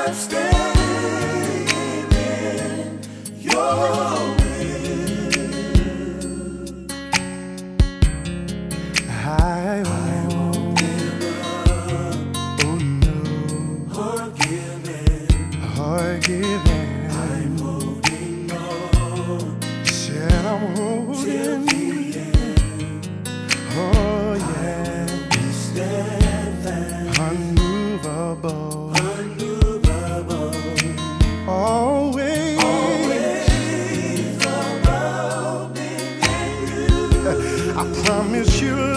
I'm staying in your will. I won't give up. Oh no, forgiving. I'm holding on. Said I'm holding. Oh yeah, be steadfast, unmovable, always abounding in you. I promise you.